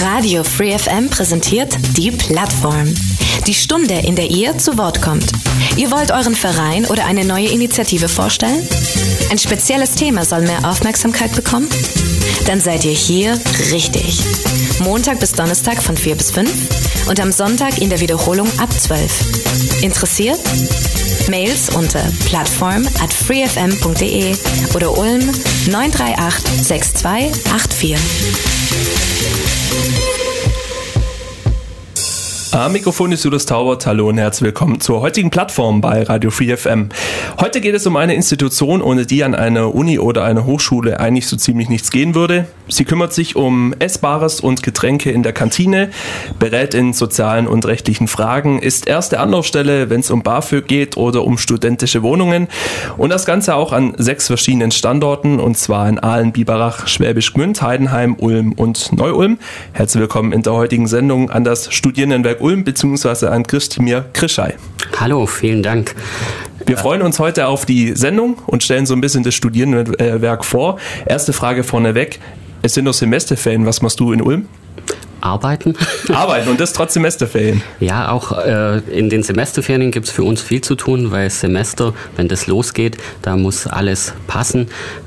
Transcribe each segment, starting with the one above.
Radio Free FM präsentiert die Plattform. Die Stunde, in der ihr zu Wort kommt. Ihr wollt euren Verein oder eine neue Initiative vorstellen? Ein spezielles Thema soll mehr Aufmerksamkeit bekommen? Dann seid ihr hier richtig. Montag bis Donnerstag von 4 bis 5 und am Sonntag in der Wiederholung ab 12. Interessiert? Mails unter plattform@freefm.de oder Ulm 938 6284. Am Mikrofon ist Julius Taubert. Hallo und herzlich willkommen zur heutigen Plattform bei Radio Free FM. Heute geht es um eine Institution, ohne die an einer Uni oder einer Hochschule eigentlich so ziemlich nichts gehen würde. Sie kümmert sich um Essbares und Getränke in der Kantine, berät in sozialen und rechtlichen Fragen, ist erste Anlaufstelle, wenn es um BAföG geht oder um studentische Wohnungen. Und das Ganze auch an 6 verschiedenen Standorten, und zwar in Aalen, Biberach, Schwäbisch Gmünd, Heidenheim, Ulm und Neu-Ulm. Herzlich willkommen in der heutigen Sendung an das Studierendenwerk Ulm bzw. an Christimir Krischai. Hallo, vielen Dank. Wir freuen uns heute auf die Sendung und stellen so ein bisschen das Studierendenwerk vor. Erste Frage vorneweg. Es sind noch Semesterferien. Was machst du in Ulm? Arbeiten. Arbeiten und das trotz Semesterferien. Ja, auch in den Semesterferien gibt es für uns viel zu tun, weil Semester, wenn das losgeht, da muss alles passen.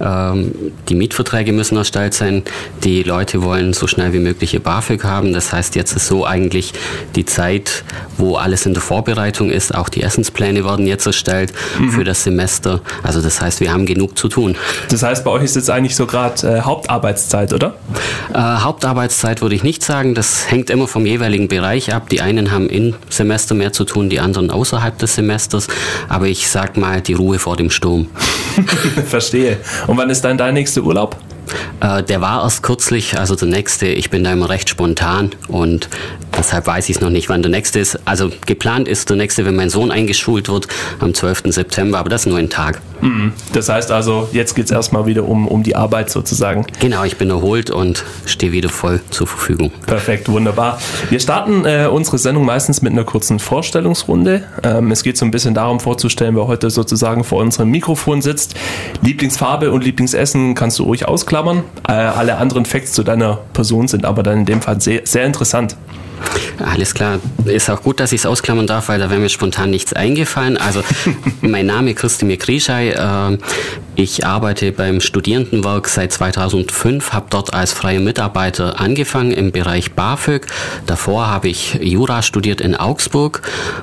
Die Mietverträge müssen erstellt sein. Die Leute wollen so schnell wie möglich ihr BAföG haben. Das heißt, jetzt ist so eigentlich die Zeit, wo alles in der Vorbereitung ist. Auch die Essenspläne werden jetzt erstellt für das Semester. Also das heißt, wir haben genug zu tun. Das heißt, bei euch ist jetzt eigentlich so gerade Hauptarbeitszeit, oder? Hauptarbeitszeit würde ich nicht sagen. Das hängt immer vom jeweiligen Bereich ab. Die einen haben im Semester mehr zu tun, die anderen außerhalb des Semesters. Aber ich sag mal, die Ruhe vor dem Sturm. Verstehe. Und wann ist dann dein nächster Urlaub? Der war erst kürzlich, also der nächste. Ich bin da immer recht spontan und deshalb weiß ich es noch nicht, wann der nächste ist. Also geplant ist der nächste, wenn mein Sohn eingeschult wird, am 12. September, aber das ist nur ein Tag. Das heißt also, jetzt geht es erstmal wieder um die Arbeit sozusagen. Genau, ich bin erholt und stehe wieder voll zur Verfügung. Perfekt, wunderbar. Wir starten unsere Sendung meistens mit einer kurzen Vorstellungsrunde. Es geht so ein bisschen darum vorzustellen, wer heute sozusagen vor unserem Mikrofon sitzt. Lieblingsfarbe und Lieblingsessen kannst du ruhig ausklammern. Alle anderen Facts zu deiner Person sind aber dann in dem Fall sehr, sehr interessant. Alles klar. Ist auch gut, dass ich es ausklammern darf, weil da wäre mir spontan nichts eingefallen. Also mein Name ist Christimir Krischai. Ich arbeite beim Studierendenwerk seit 2005, habe dort als freier Mitarbeiter angefangen im Bereich BAföG. Davor habe ich Jura studiert in Augsburg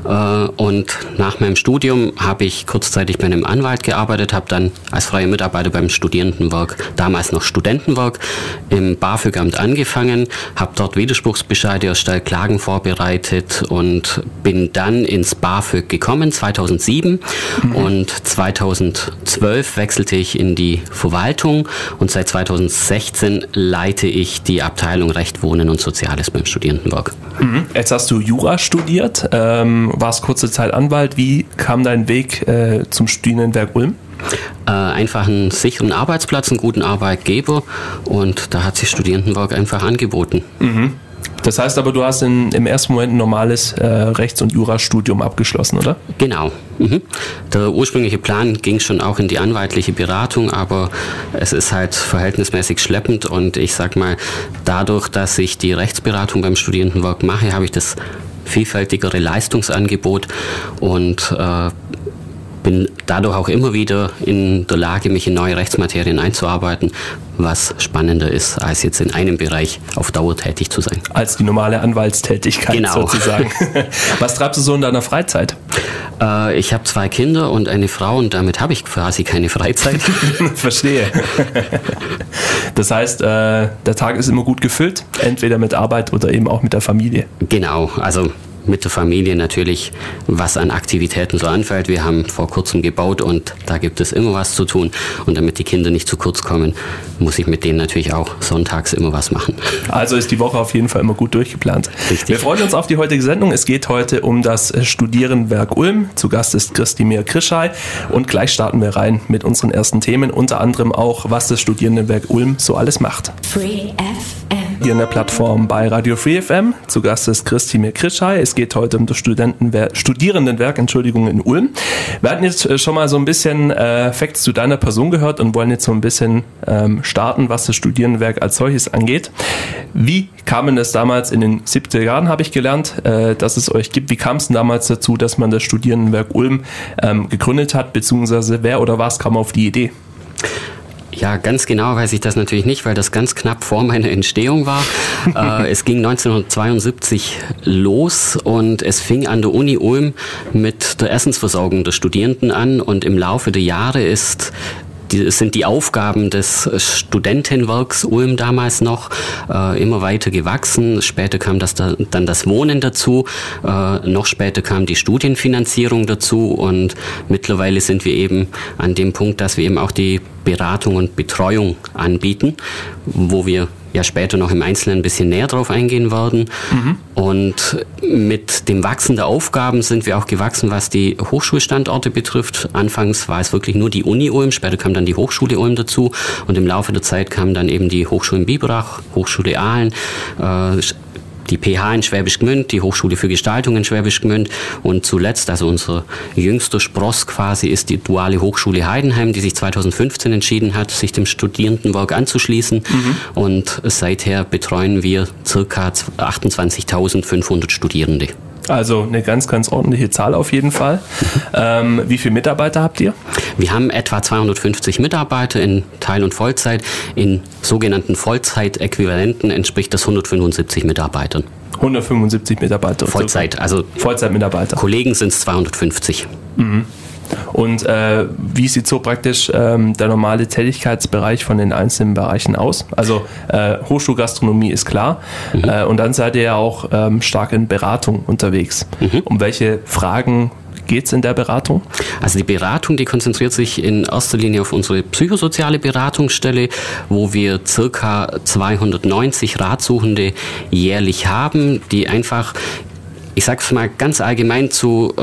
und nach meinem Studium habe ich kurzzeitig bei einem Anwalt gearbeitet, habe dann als freier Mitarbeiter beim Studierendenwerk, damals noch Studentenwerk, im BAföG-Amt angefangen, habe dort Widerspruchsbescheide erstellt, Klagen vorbereitet und bin dann ins BAföG gekommen, 2007 und 2012 wechselte ich in die Verwaltung und seit 2016 leite ich die Abteilung Recht, Wohnen und Soziales beim Studierendenwerk. Jetzt hast du Jura studiert, warst kurze Zeit Anwalt. Wie kam dein Weg zum Studierendenwerk Ulm? Einfach einen sicheren Arbeitsplatz, einen guten Arbeitgeber und da hat sich Studierendenwerk einfach angeboten. Das heißt aber, du hast im ersten Moment ein normales Rechts- und Jurastudium abgeschlossen, oder? Genau. Der ursprüngliche Plan ging schon auch in die anwaltliche Beratung, aber es ist halt verhältnismäßig schleppend und ich sag mal, dadurch, dass ich die Rechtsberatung beim Studierendenwerk mache, habe ich das vielfältigere Leistungsangebot und bin dadurch auch immer wieder in der Lage, mich in neue Rechtsmaterien einzuarbeiten, was spannender ist, als jetzt in einem Bereich auf Dauer tätig zu sein. Als die normale Anwaltstätigkeit sozusagen. Was treibst du so in deiner Freizeit? Ich habe 2 Kinder und eine Frau und damit habe ich quasi keine Freizeit. Verstehe. Das heißt, der Tag ist immer gut gefüllt, entweder mit Arbeit oder eben auch mit der Familie. Genau, also mit der Familie natürlich, was an Aktivitäten so anfällt. Wir haben vor kurzem gebaut und da gibt es immer was zu tun. Und damit die Kinder nicht zu kurz kommen, muss ich mit denen natürlich auch sonntags immer was machen. Also ist die Woche auf jeden Fall immer gut durchgeplant. Richtig. Wir freuen uns auf die heutige Sendung. Es geht heute um das Studierendenwerk Ulm. Zu Gast ist Christimir Krischai und gleich starten wir rein mit unseren ersten Themen. Unter anderem auch, was das Studierendenwerk Ulm so alles macht. Free FM. hier in der Plattform bei Radio Free FM. Zu Gast ist Christine Krischai. Es geht heute um das Studierendenwerk in Ulm. Wir hatten jetzt schon mal so ein bisschen Facts zu deiner Person gehört und wollen jetzt so ein bisschen starten, was das Studierendenwerk als solches angeht. Wie kam es damals in den 70er Jahren, habe ich gelernt, dass es euch gibt? Wie kam es denn damals dazu, dass man das Studierendenwerk Ulm gegründet hat, beziehungsweise wer oder was kam auf die Idee? Ja, ganz genau weiß ich das natürlich nicht, weil das ganz knapp vor meiner Entstehung war. Es ging 1972 los und es fing an der Uni Ulm mit der Essensversorgung der Studierenden an und im Laufe der Jahre sind die Aufgaben des Studentenwerks Ulm damals noch immer weiter gewachsen. Später kam dann das Wohnen dazu. Noch später kam die Studienfinanzierung dazu und mittlerweile sind wir eben an dem Punkt, dass wir eben auch die Beratung und Betreuung anbieten, wo wir ja später noch im Einzelnen ein bisschen näher drauf eingehen werden. Und mit dem Wachsen der Aufgaben sind wir auch gewachsen, was die Hochschulstandorte betrifft. Anfangs war es wirklich nur die Uni Ulm, später kam dann die Hochschule Ulm dazu und im Laufe der Zeit kamen dann eben die Hochschulen Biberach, Hochschule Aalen, die PH in Schwäbisch Gmünd, die Hochschule für Gestaltung in Schwäbisch Gmünd und zuletzt, also unser jüngster Spross quasi, ist die Duale Hochschule Heidenheim, die sich 2015 entschieden hat, sich dem Studierendenwerk anzuschließen und seither betreuen wir ca. 28.500 Studierende. Also eine ganz, ganz ordentliche Zahl auf jeden Fall. Wie viele Mitarbeiter habt ihr? Wir haben etwa 250 Mitarbeiter in Teil- und Vollzeit. In sogenannten Vollzeitäquivalenten entspricht das 175 Mitarbeitern. 175 Mitarbeiter? Vollzeit, also Vollzeitmitarbeiter. Kollegen sind es 250. Und wie sieht so praktisch der normale Tätigkeitsbereich von den einzelnen Bereichen aus? Also Hochschulgastronomie ist klar und dann seid ihr ja auch stark in Beratung unterwegs. Um welche Fragen geht es in der Beratung? Also die Beratung, die konzentriert sich in erster Linie auf unsere psychosoziale Beratungsstelle, wo wir ca. 290 Ratsuchende jährlich haben, die einfach, ich sag's mal ganz allgemein, zu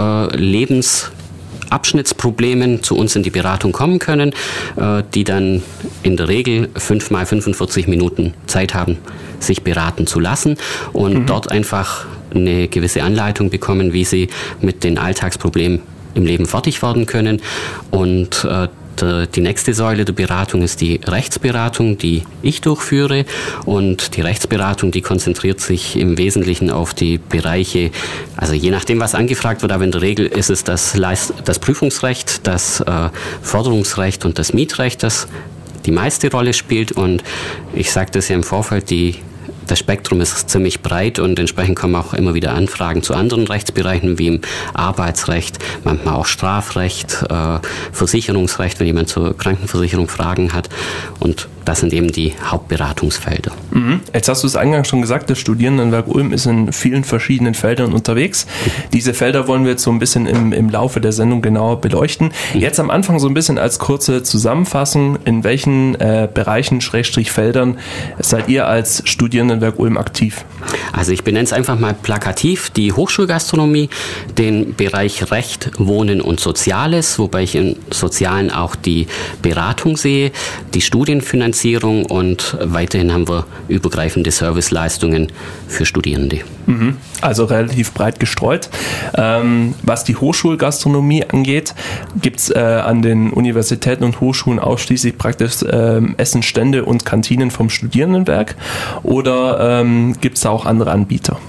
Lebensabschnittsproblemen zu uns in die Beratung kommen können, die dann in der Regel 5 mal 45 Minuten Zeit haben, sich beraten zu lassen und dort einfach eine gewisse Anleitung bekommen, wie sie mit den Alltagsproblemen im Leben fertig werden können. Und die nächste Säule der Beratung ist die Rechtsberatung, die ich durchführe. Und die Rechtsberatung, die konzentriert sich im Wesentlichen auf die Bereiche, also je nachdem, was angefragt wird, aber in der Regel ist es das Prüfungsrecht, das Forderungsrecht und das Mietrecht, das die meiste Rolle spielt. Und ich sagte es ja im Vorfeld, das Spektrum ist ziemlich breit und entsprechend kommen auch immer wieder Anfragen zu anderen Rechtsbereichen wie im Arbeitsrecht, manchmal auch Strafrecht, Versicherungsrecht, wenn jemand zur Krankenversicherung Fragen hat. Und das sind eben die Hauptberatungsfelder. Jetzt hast du es eingangs schon gesagt, das Studierendenwerk Ulm ist in vielen verschiedenen Feldern unterwegs. Diese Felder wollen wir jetzt so ein bisschen im Laufe der Sendung genauer beleuchten. Jetzt am Anfang so ein bisschen als kurze Zusammenfassung, in welchen Bereichen, Feldern seid ihr als Studierendenwerk Ulm aktiv? Also ich benenne es einfach mal plakativ, die Hochschulgastronomie, den Bereich Recht, Wohnen und Soziales, wobei ich im Sozialen auch die Beratung sehe, die Studienfinanzierung und weiterhin haben wir übergreifende Serviceleistungen für Studierende. Also relativ breit gestreut. Was die Hochschulgastronomie angeht, gibt es an den Universitäten und Hochschulen ausschließlich praktisch Essenstände und Kantinen vom Studierendenwerk oder gibt es da auch andere Anbieter?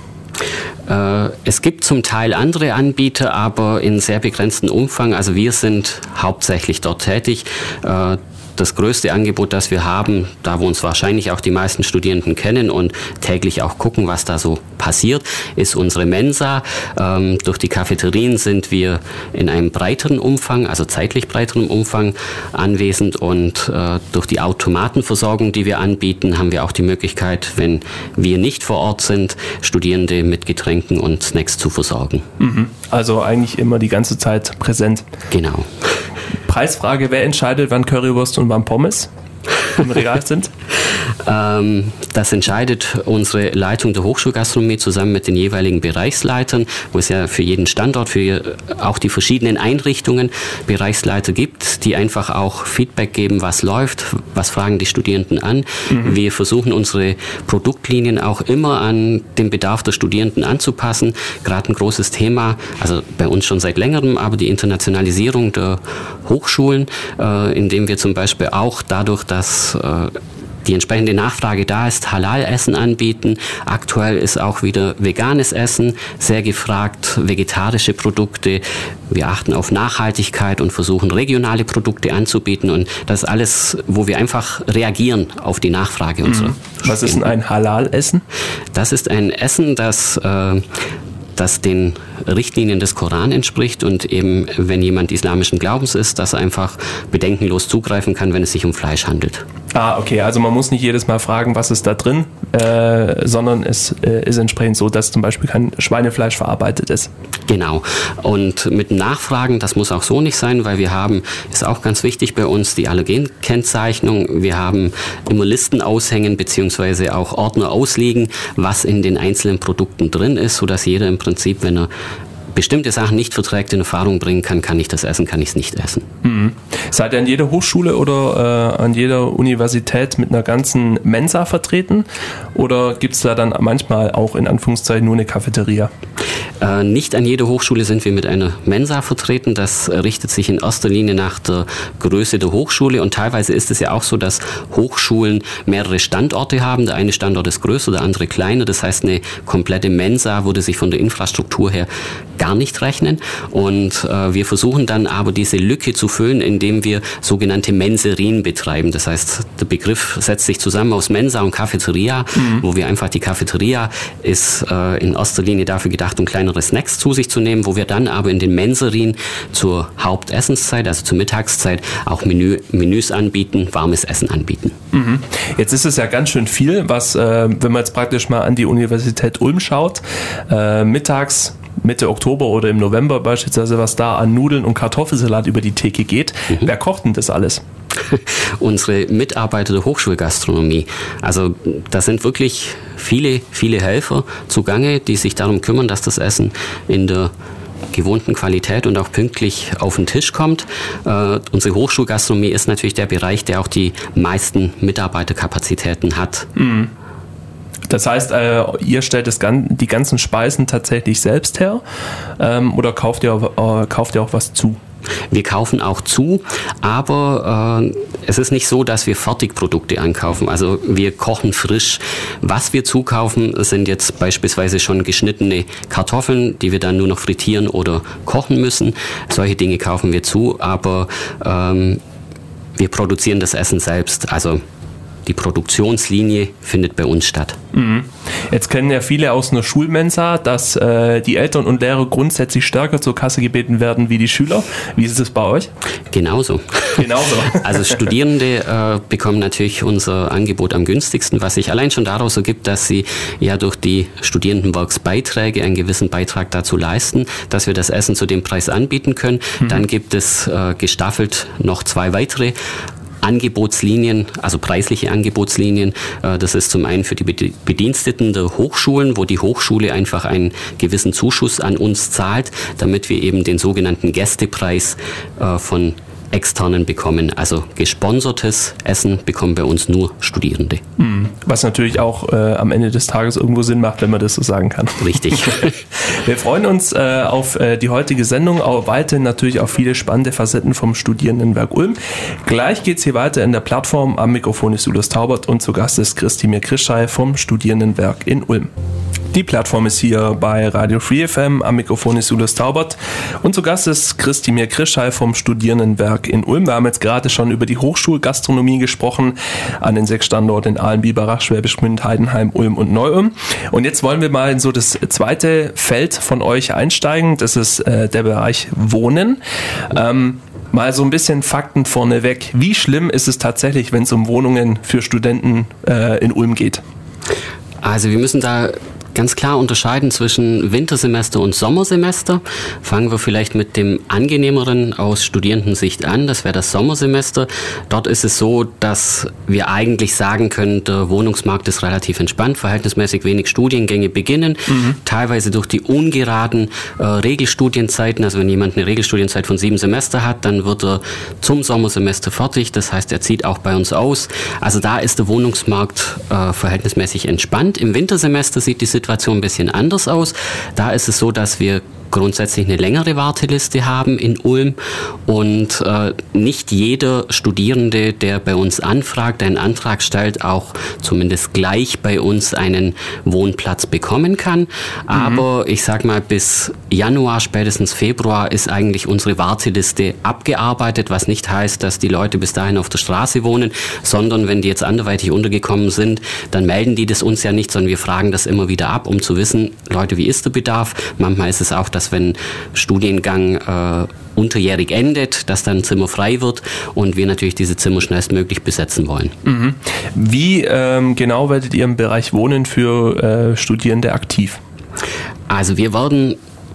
Es gibt zum Teil andere Anbieter, aber in sehr begrenztem Umfang. Also wir sind hauptsächlich dort tätig. Das größte Angebot, das wir haben, da wo uns wahrscheinlich auch die meisten Studierenden kennen und täglich auch gucken, was da so passiert, ist unsere Mensa. Durch die Cafeterien sind wir in einem breiteren Umfang, also zeitlich breiteren Umfang anwesend und durch die Automatenversorgung, die wir anbieten, haben wir auch die Möglichkeit, wenn wir nicht vor Ort sind, Studierende mit Getränken und Snacks zu versorgen. Also eigentlich immer die ganze Zeit präsent. Genau. Preisfrage, wer entscheidet, wann Currywurst und wann Pommes? im Regal sind? Das entscheidet unsere Leitung der Hochschulgastronomie zusammen mit den jeweiligen Bereichsleitern, wo es ja für jeden Standort, für auch die verschiedenen Einrichtungen Bereichsleiter gibt, die einfach auch Feedback geben, was läuft, was fragen die Studierenden an. Wir versuchen unsere Produktlinien auch immer an den Bedarf der Studierenden anzupassen. Gerade ein großes Thema, also bei uns schon seit längerem, aber die Internationalisierung der Hochschulen, indem wir zum Beispiel auch dadurch, dass die entsprechende Nachfrage da ist, Halal-Essen anbieten. Aktuell ist auch wieder veganes Essen sehr gefragt, vegetarische Produkte. Wir achten auf Nachhaltigkeit und versuchen regionale Produkte anzubieten. Und das ist alles, wo wir einfach reagieren auf die Nachfrage unserer Was ist denn ein Halal-Essen? Das ist ein Essen, das den Richtlinien des Koran entspricht und eben, wenn jemand islamischen Glaubens ist, dass er einfach bedenkenlos zugreifen kann, wenn es sich um Fleisch handelt. Okay, also man muss nicht jedes Mal fragen, was ist da drin, sondern es ist entsprechend so, dass zum Beispiel kein Schweinefleisch verarbeitet ist. Genau. Und mit Nachfragen, das muss auch so nicht sein, weil wir haben, ist auch ganz wichtig bei uns, die Allergenkennzeichnung. Wir haben immer Listen aushängen, beziehungsweise auch Ordner auslegen, was in den einzelnen Produkten drin ist, sodass jeder im Prinzip, wenn er bestimmte Sachen nicht verträgt, in Erfahrung bringen kann ich das essen, kann ich es nicht essen. Seid ihr an jeder Hochschule oder an jeder Universität mit einer ganzen Mensa vertreten? Oder gibt es da dann manchmal auch in Anführungszeichen nur eine Cafeteria? Nicht an jeder Hochschule sind wir mit einer Mensa vertreten. Das richtet sich in erster Linie nach der Größe der Hochschule. Und teilweise ist es ja auch so, dass Hochschulen mehrere Standorte haben. Der eine Standort ist größer, der andere kleiner. Das heißt, eine komplette Mensa würde sich von der Infrastruktur her gar nicht rechnen. Und wir versuchen dann aber diese Lücke zu füllen, indem wir sogenannte Menserien betreiben. Das heißt, der Begriff setzt sich zusammen aus Mensa und Cafeteria, wo wir einfach, die Cafeteria ist in erster Linie dafür gedacht, um kleinere Snacks zu sich zu nehmen, wo wir dann aber in den Menserien zur Hauptessenszeit, also zur Mittagszeit, auch Menüs anbieten, warmes Essen anbieten. Jetzt ist es ja ganz schön viel, was, wenn man jetzt praktisch mal an die Universität Ulm schaut, mittags Mitte Oktober oder im November beispielsweise, was da an Nudeln und Kartoffelsalat über die Theke geht. Wer kocht denn das alles? Unsere Mitarbeiter der Hochschulgastronomie. Also da sind wirklich viele, viele Helfer zugange, die sich darum kümmern, dass das Essen in der gewohnten Qualität und auch pünktlich auf den Tisch kommt. Unsere Hochschulgastronomie ist natürlich der Bereich, der auch die meisten Mitarbeiterkapazitäten hat. Das heißt, ihr stellt die ganzen Speisen tatsächlich selbst her oder kauft ihr auch was zu? Wir kaufen auch zu, aber es ist nicht so, dass wir Fertigprodukte ankaufen. Also wir kochen frisch. Was wir zukaufen, sind jetzt beispielsweise schon geschnittene Kartoffeln, die wir dann nur noch frittieren oder kochen müssen. Solche Dinge kaufen wir zu, aber wir produzieren das Essen selbst. Also die Produktionslinie findet bei uns statt. Jetzt kennen ja viele aus einer Schulmensa, dass die Eltern und Lehrer grundsätzlich stärker zur Kasse gebeten werden wie die Schüler. Wie ist es bei euch? Genauso. Also Studierende bekommen natürlich unser Angebot am günstigsten, was sich allein schon daraus ergibt, dass sie ja durch die Studierendenwerksbeiträge einen gewissen Beitrag dazu leisten, dass wir das Essen zu dem Preis anbieten können. Dann gibt es gestaffelt noch 2 weitere Angebotslinien, also preisliche Angebotslinien. Das ist zum einen für die Bediensteten der Hochschulen, wo die Hochschule einfach einen gewissen Zuschuss an uns zahlt, damit wir eben den sogenannten Gästepreis von Externen bekommen. Also gesponsertes Essen bekommen bei uns nur Studierende. Was natürlich auch am Ende des Tages irgendwo Sinn macht, wenn man das so sagen kann. Richtig. Wir freuen uns auf die heutige Sendung, auch weiterhin natürlich auf viele spannende Facetten vom Studierendenwerk Ulm. Gleich geht es hier weiter in der Plattform. Am Mikrofon ist Julius Taubert und zu Gast ist Christimir Krischai vom Studierendenwerk in Ulm. Die Plattform ist hier bei Radio Free FM. Am Mikrofon ist Julius Taubert und zu Gast ist Christimir Krischai vom Studierendenwerk in Ulm. Wir haben jetzt gerade schon über die Hochschulgastronomie gesprochen an den 6 Standorten in Aalen, Biberach, Schwäbisch Gmünd, Heidenheim, Ulm und Neu-Ulm. Und jetzt wollen wir mal in so das zweite Feld von euch einsteigen. Das ist der Bereich Wohnen. Mal so ein bisschen Fakten vorneweg. Wie schlimm ist es tatsächlich, wenn es um Wohnungen für Studenten in Ulm geht? Also wir müssen da ganz klar unterscheiden zwischen Wintersemester und Sommersemester. Fangen wir vielleicht mit dem angenehmeren aus Studierendensicht an. Das wäre das Sommersemester. Dort ist es so, dass wir eigentlich sagen können, der Wohnungsmarkt ist relativ entspannt, verhältnismäßig wenig Studiengänge beginnen, teilweise durch die ungeraden Regelstudienzeiten. Also wenn jemand eine Regelstudienzeit von 7 Semester hat, dann wird er zum Sommersemester fertig. Das heißt, er zieht auch bei uns aus. Also da ist der Wohnungsmarkt verhältnismäßig entspannt. Im Wintersemester sieht die Situation ein bisschen anders aus. Da ist es so, dass wir grundsätzlich eine längere Warteliste haben in Ulm und nicht jeder Studierende, der bei uns anfragt, einen Antrag stellt, auch zumindest gleich bei uns einen Wohnplatz bekommen kann. Aber ich sag mal, bis Januar, spätestens Februar ist eigentlich unsere Warteliste abgearbeitet, was nicht heißt, dass die Leute bis dahin auf der Straße wohnen, sondern wenn die jetzt anderweitig untergekommen sind, dann melden die das uns ja nicht, sondern wir fragen das immer wieder ab, um zu wissen, Leute, wie ist der Bedarf? Manchmal ist es auch, dass wenn Studiengang unterjährig endet, dass dann ein Zimmer frei wird und wir natürlich diese Zimmer schnellstmöglich besetzen wollen. Wie genau werdet ihr im Bereich Wohnen für Studierende aktiv? Also wir werden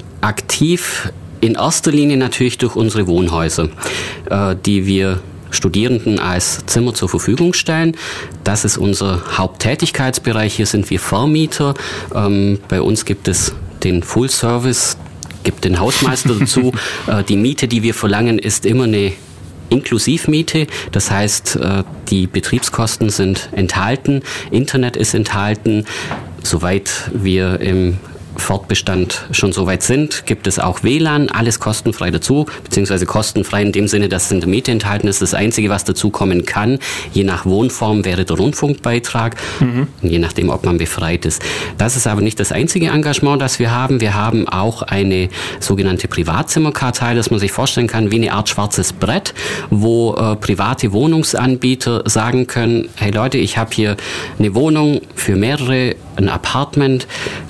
aktiv in erster Linie natürlich durch unsere Wohnhäuser, die wir Studierenden als Zimmer zur Verfügung stellen. Das ist unser Haupttätigkeitsbereich. Hier sind wir Vermieter. Bei uns gibt es den Full Service, gibt den Hausmeister dazu. Die Miete, die wir verlangen, ist immer eine Inklusivmiete. Das heißt, die Betriebskosten sind enthalten, Internet ist enthalten. Soweit wir im Fortbestand schon soweit sind, gibt es auch WLAN, alles kostenfrei dazu, beziehungsweise kostenfrei in dem Sinne, dass es in der Miete enthalten ist. Das Einzige, was dazu kommen kann, je nach Wohnform, wäre der Rundfunkbeitrag, je nachdem, ob man befreit ist. Das ist aber nicht das einzige Engagement, das wir haben. Wir haben auch eine sogenannte Privatzimmerkartei, das man sich vorstellen kann wie eine Art schwarzes Brett, wo private Wohnungsanbieter sagen können, hey Leute, ich habe hier eine Wohnung für mehrere, ein Apartment,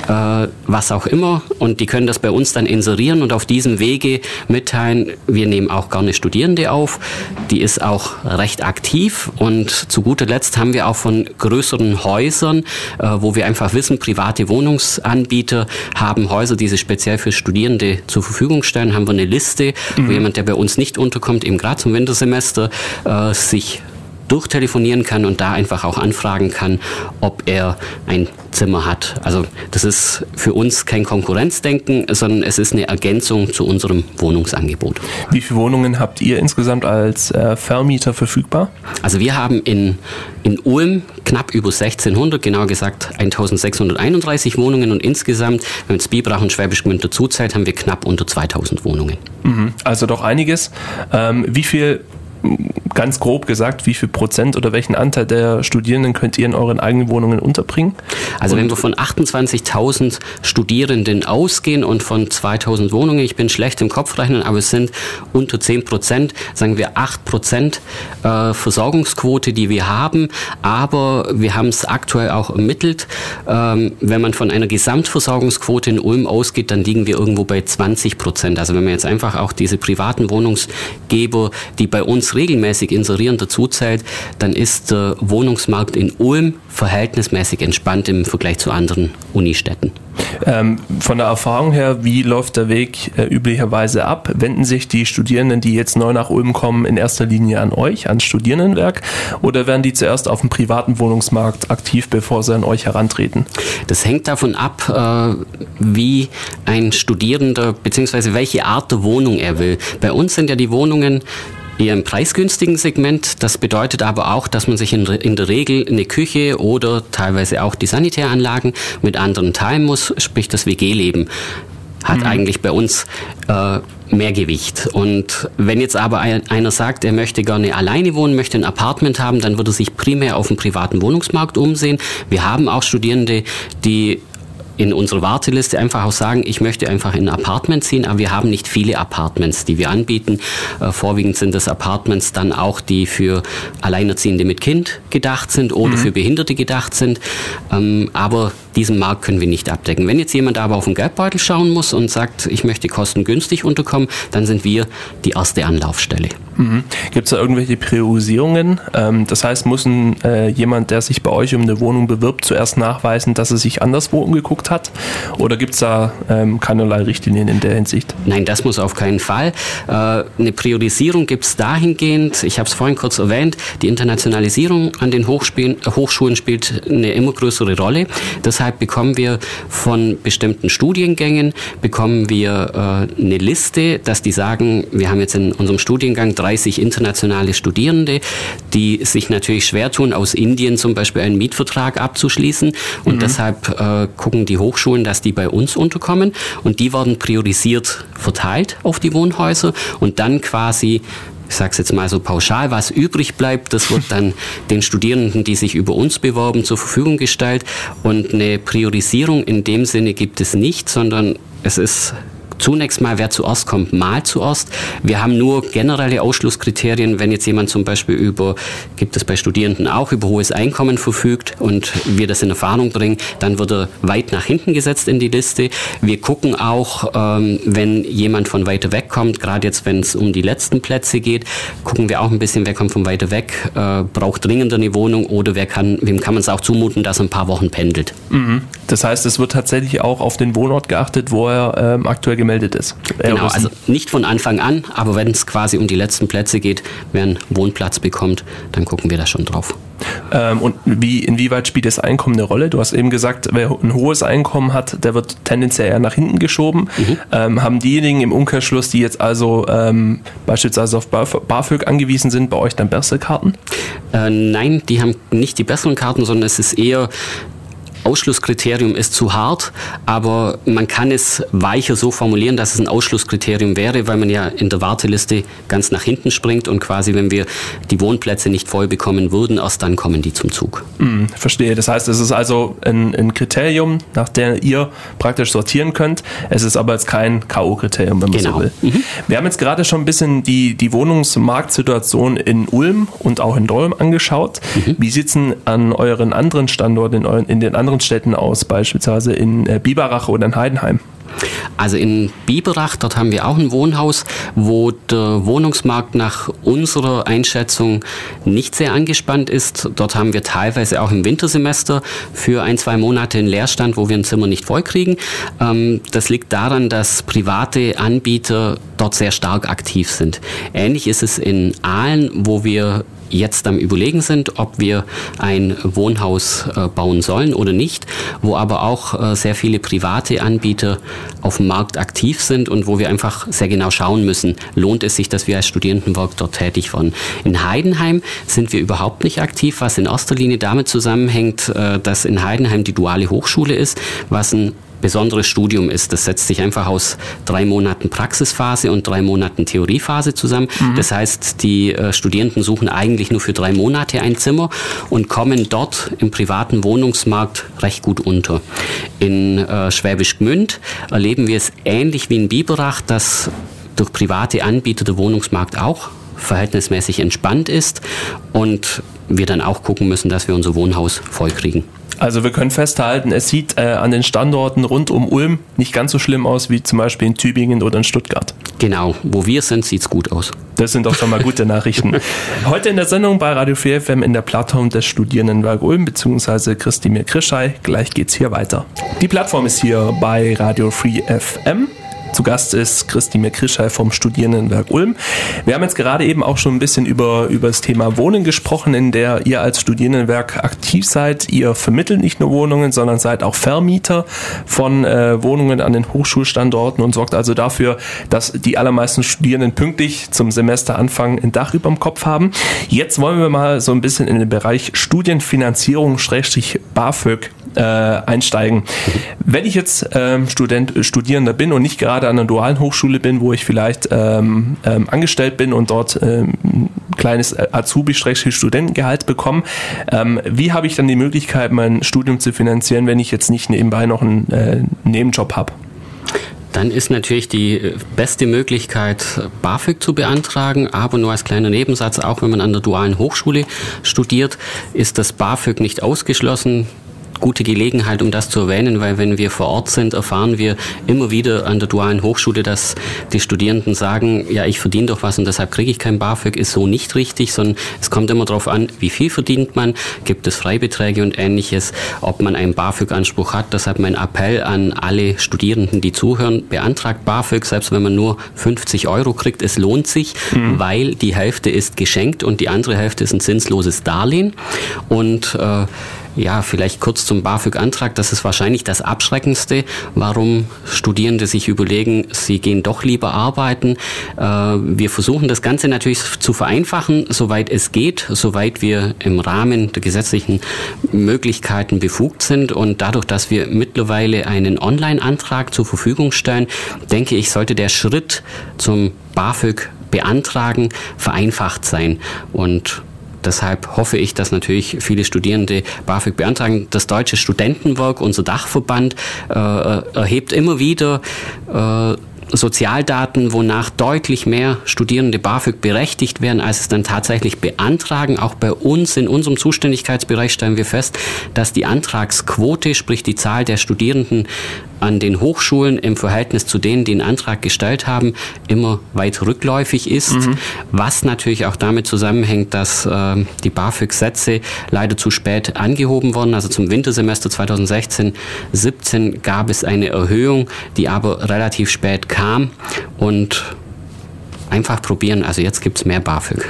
was auch immer, und die können das bei uns dann inserieren und auf diesem Wege mitteilen, wir nehmen auch gerne Studierende auf. Die ist auch recht aktiv und zu guter Letzt haben wir auch von größeren Häusern, wo wir einfach wissen, private Wohnungsanbieter haben Häuser, die sie speziell für Studierende zur Verfügung stellen, haben wir eine Liste, wo jemand, der bei uns nicht unterkommt, eben gerade zum Wintersemester, sich durchtelefonieren kann und da einfach auch anfragen kann, ob er ein Zimmer hat. Also das ist für uns kein Konkurrenzdenken, sondern es ist eine Ergänzung zu unserem Wohnungsangebot. Wie viele Wohnungen habt ihr insgesamt als Vermieter verfügbar? Also wir haben in Ulm knapp über 1600, genauer gesagt 1631 Wohnungen und insgesamt, wenn man Biberach und Schwäbisch Gmünd dazuzählt, haben wir knapp unter 2000 Wohnungen. Also doch einiges. Wie viel, ganz grob gesagt, wie viel Prozent oder welchen Anteil der Studierenden könnt ihr in euren eigenen Wohnungen unterbringen? Also wenn wir von 28.000 Studierenden ausgehen und von 2.000 Wohnungen, ich bin schlecht im Kopfrechnen, aber es sind unter 10%, sagen wir 8% Versorgungsquote, die wir haben, aber wir haben es aktuell auch ermittelt. Wenn man von einer Gesamtversorgungsquote in Ulm ausgeht, dann liegen wir irgendwo bei 20%. Also wenn man jetzt einfach auch diese privaten Wohnungsgeber, die bei uns regelmäßig inserieren, dazu zählt, dann ist der Wohnungsmarkt in Ulm verhältnismäßig entspannt im Vergleich zu anderen Unistädten. Von der Erfahrung her, wie läuft der Weg üblicherweise ab? Wenden sich die Studierenden, die jetzt neu nach Ulm kommen, in erster Linie an euch, ans Studierendenwerk, oder werden die zuerst auf dem privaten Wohnungsmarkt aktiv, bevor sie an euch herantreten? Das hängt davon ab, wie ein Studierender bzw. welche Art der Wohnung er will. Bei uns sind ja die Wohnungen eher im preisgünstigen Segment. Das bedeutet aber auch, dass man sich in der Regel eine Küche oder teilweise auch die Sanitäranlagen mit anderen teilen muss, sprich das WG-Leben hat eigentlich bei uns mehr Gewicht. Und wenn jetzt aber einer sagt, er möchte gerne alleine wohnen, möchte ein Apartment haben, dann würde er sich primär auf dem privaten Wohnungsmarkt umsehen. Wir haben auch Studierende, die in unserer Warteliste einfach auch sagen, ich möchte einfach in ein Apartment ziehen, aber wir haben nicht viele Apartments, die wir anbieten. Vorwiegend sind das Apartments dann auch, die für Alleinerziehende mit Kind gedacht sind oder für Behinderte gedacht sind. Aber diesen Markt können wir nicht abdecken. Wenn jetzt jemand aber auf den Geldbeutel schauen muss und sagt, ich möchte kostengünstig unterkommen, dann sind wir die erste Anlaufstelle. Gibt es da irgendwelche Priorisierungen? Das heißt, muss jemand, der sich bei euch um eine Wohnung bewirbt, zuerst nachweisen, dass er sich anderswo umgeguckt hat? Oder gibt es da keinerlei Richtlinien in der Hinsicht? Nein, das muss auf keinen Fall. Eine Priorisierung gibt es dahingehend, ich habe es vorhin kurz erwähnt, die Internationalisierung an den Hochschulen spielt eine immer größere Rolle. Deshalb bekommen wir von bestimmten Studiengängen eine Liste, dass die sagen, wir haben jetzt in unserem Studiengang 30 internationale Studierende, die sich natürlich schwer tun, aus Indien zum Beispiel einen Mietvertrag abzuschließen. Und deshalb gucken die Hochschulen, dass die bei uns unterkommen. Und die werden priorisiert verteilt auf die Wohnhäuser. Und dann quasi, ich sage es jetzt mal so pauschal, was übrig bleibt, das wird dann den Studierenden, die sich über uns beworben, zur Verfügung gestellt. Und eine Priorisierung in dem Sinne gibt es nicht, sondern es ist zunächst mal, wer zuerst kommt, mal zuerst. Wir haben nur generelle Ausschlusskriterien, wenn jetzt jemand zum Beispiel gibt es bei Studierenden auch, über hohes Einkommen verfügt und wir das in Erfahrung bringen, dann wird er weit nach hinten gesetzt in die Liste. Wir gucken auch, wenn jemand von weiter weg kommt, gerade jetzt, wenn es um die letzten Plätze geht, gucken wir auch ein bisschen, wer kommt von weiter weg, braucht dringender eine Wohnung oder wem kann man es auch zumuten, dass er ein paar Wochen pendelt. Das heißt, es wird tatsächlich auch auf den Wohnort geachtet, wo er aktuell gemeldet ist. Genau, also nicht von Anfang an, aber wenn es quasi um die letzten Plätze geht, wer einen Wohnplatz bekommt, dann gucken wir da schon drauf. Und inwieweit spielt das Einkommen eine Rolle? Du hast eben gesagt, wer ein hohes Einkommen hat, der wird tendenziell eher nach hinten geschoben. Haben diejenigen im Umkehrschluss, die jetzt also beispielsweise auf BAföG angewiesen sind, bei euch dann bessere Karten? Nein, die haben nicht die besseren Karten, sondern es ist eher Ausschlusskriterium ist zu hart, aber man kann es weicher so formulieren, dass es ein Ausschlusskriterium wäre, weil man ja in der Warteliste ganz nach hinten springt und quasi, wenn wir die Wohnplätze nicht voll bekommen würden, erst dann kommen die zum Zug. Verstehe. Das heißt, es ist also ein Kriterium, nach dem ihr praktisch sortieren könnt. Es ist aber jetzt kein K.O.-Kriterium, wenn man so will. Wir haben jetzt gerade schon ein bisschen die Wohnungsmarktsituation in Ulm und auch in Dolm angeschaut. Wie sieht es denn an euren anderen Standorten, in den anderen Städten aus, beispielsweise in Biberach oder in Heidenheim? Also in Biberach, dort haben wir auch ein Wohnhaus, wo der Wohnungsmarkt nach unserer Einschätzung nicht sehr angespannt ist. Dort haben wir teilweise auch im Wintersemester für 1-2 Monate einen Leerstand, wo wir ein Zimmer nicht vollkriegen. Das liegt daran, dass private Anbieter dort sehr stark aktiv sind. Ähnlich ist es in Aalen, wo wir jetzt am Überlegen sind, ob wir ein Wohnhaus bauen sollen oder nicht, wo aber auch sehr viele private Anbieter auf dem Markt aktiv sind und wo wir einfach sehr genau schauen müssen, lohnt es sich, dass wir als Studierendenwerk dort tätig werden. In Heidenheim sind wir überhaupt nicht aktiv, was in erster Linie damit zusammenhängt, dass in Heidenheim die duale Hochschule ist, was ein besonderes Studium ist. Das setzt sich einfach aus 3 Monaten Praxisphase und 3 Monaten Theoriephase zusammen. Das heißt, die Studierenden suchen eigentlich nur für 3 Monate ein Zimmer und kommen dort im privaten Wohnungsmarkt recht gut unter. In Schwäbisch Gmünd erleben wir es ähnlich wie in Biberach, dass durch private Anbieter der Wohnungsmarkt auch verhältnismäßig entspannt ist und wir dann auch gucken müssen, dass wir unser Wohnhaus vollkriegen. Also wir können festhalten, es sieht an den Standorten rund um Ulm nicht ganz so schlimm aus wie zum Beispiel in Tübingen oder in Stuttgart. Genau, wo wir sind, sieht es gut aus. Das sind doch schon mal gute Nachrichten. Heute in der Sendung bei Radio 4 FM in der Plattform des Studierendenwerk Ulm bzw. Christimir Krischai. Gleich geht's hier weiter. Die Plattform ist hier bei Radio 4 FM. Zu Gast ist Christimir Krischai vom Studierendenwerk Ulm. Wir haben jetzt gerade eben auch schon ein bisschen über das Thema Wohnen gesprochen, in der ihr als Studierendenwerk aktiv seid. Ihr vermittelt nicht nur Wohnungen, sondern seid auch Vermieter von Wohnungen an den Hochschulstandorten und sorgt also dafür, dass die allermeisten Studierenden pünktlich zum Semesteranfang ein Dach über dem Kopf haben. Jetzt wollen wir mal so ein bisschen in den Bereich Studienfinanzierung /BAföG einsteigen. Wenn ich jetzt Studierender bin und nicht gerade an einer dualen Hochschule bin, wo ich vielleicht angestellt bin und dort ein kleines Azubi-Studentengehalt bekomme, wie habe ich dann die Möglichkeit, mein Studium zu finanzieren, wenn ich jetzt nicht nebenbei noch einen Nebenjob habe? Dann ist natürlich die beste Möglichkeit, BAföG zu beantragen, aber nur als kleiner Nebensatz, auch wenn man an der dualen Hochschule studiert, ist das BAföG nicht ausgeschlossen. gute Gelegenheit, um das zu erwähnen, weil wenn wir vor Ort sind, erfahren wir immer wieder an der dualen Hochschule, dass die Studierenden sagen, ja, ich verdiene doch was und deshalb kriege ich kein BAföG, ist so nicht richtig, sondern es kommt immer darauf an, wie viel verdient man, gibt es Freibeträge und Ähnliches, ob man einen BAföG-Anspruch hat. Deshalb mein Appell an alle Studierenden, die zuhören, beantragt BAföG, selbst wenn man nur 50 € kriegt, es lohnt sich, weil die Hälfte ist geschenkt und die andere Hälfte ist ein zinsloses Darlehen. Und vielleicht kurz zum BAföG-Antrag. Das ist wahrscheinlich das Abschreckendste, warum Studierende sich überlegen, sie gehen doch lieber arbeiten. Wir versuchen das Ganze natürlich zu vereinfachen, soweit es geht, soweit wir im Rahmen der gesetzlichen Möglichkeiten befugt sind. Und dadurch, dass wir mittlerweile einen Online-Antrag zur Verfügung stellen, denke ich, sollte der Schritt zum BAföG beantragen vereinfacht sein. Und deshalb hoffe ich, dass natürlich viele Studierende BAföG beantragen. Das Deutsche Studentenwerk, unser Dachverband, erhebt immer wieder Sozialdaten, wonach deutlich mehr Studierende BAföG berechtigt werden, als es dann tatsächlich beantragen. Auch bei uns in unserem Zuständigkeitsbereich stellen wir fest, dass die Antragsquote, sprich die Zahl der Studierenden an den Hochschulen im Verhältnis zu denen, die einen Antrag gestellt haben, immer weit rückläufig ist, was natürlich auch damit zusammenhängt, dass die BAföG-Sätze leider zu spät angehoben wurden. Also zum Wintersemester 2016/17 gab es eine Erhöhung, die aber relativ spät kam und einfach probieren, also jetzt gibt es mehr BAföG.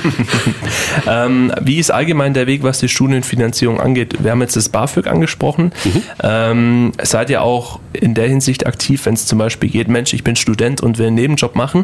Wie ist allgemein der Weg, was die Studienfinanzierung angeht? Wir haben jetzt das BAföG angesprochen. Seid ihr auch in der Hinsicht aktiv, wenn es zum Beispiel geht, Mensch, ich bin Student und will einen Nebenjob machen?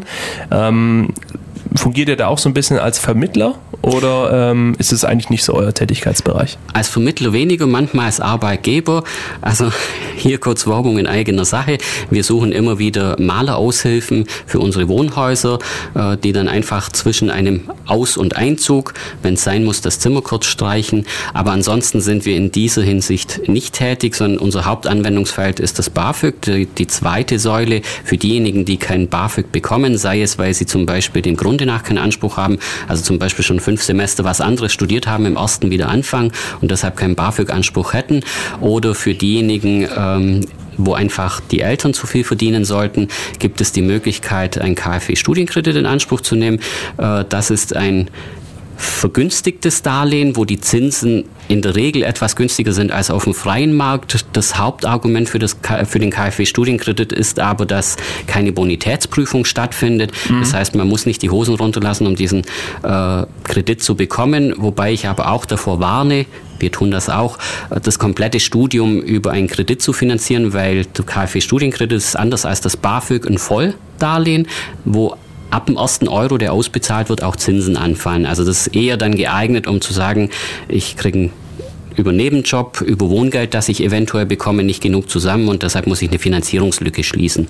Fungiert ihr da auch so ein bisschen als Vermittler oder ist es eigentlich nicht so euer Tätigkeitsbereich? Als Vermittler weniger, manchmal als Arbeitgeber. Also hier kurz Werbung in eigener Sache. Wir suchen immer wieder Maleraushilfen für unsere Wohnhäuser, die dann einfach zwischen einem Aus- und Einzug, wenn es sein muss, das Zimmer kurz streichen. Aber ansonsten sind wir in dieser Hinsicht nicht tätig, sondern unser Hauptanwendungsfeld ist das BAföG, die zweite Säule für diejenigen, die kein BAföG bekommen, sei es, weil sie zum Beispiel dem Grunde nach keinen Anspruch haben, also zum Beispiel schon 5 Semester was anderes studiert haben, im ersten wieder anfangen und deshalb keinen BAföG-Anspruch hätten, oder für diejenigen, wo einfach die Eltern zu viel verdienen sollten, gibt es die Möglichkeit, einen KfW-Studienkredit in Anspruch zu nehmen. Das ist ein vergünstigtes Darlehen, wo die Zinsen in der Regel etwas günstiger sind als auf dem freien Markt. Das Hauptargument für den KfW-Studienkredit ist aber, dass keine Bonitätsprüfung stattfindet. Das heißt, man muss nicht die Hosen runterlassen, um diesen Kredit zu bekommen, wobei ich aber auch davor warne, wir tun das auch, das komplette Studium über einen Kredit zu finanzieren, weil der KfW-Studienkredit ist anders als das BAföG ein Volldarlehen, wo ab dem ersten Euro, der ausbezahlt wird, auch Zinsen anfallen. Also das ist eher dann geeignet, um zu sagen, ich kriege über Nebenjob, über Wohngeld, das ich eventuell bekomme, nicht genug zusammen und deshalb muss ich eine Finanzierungslücke schließen.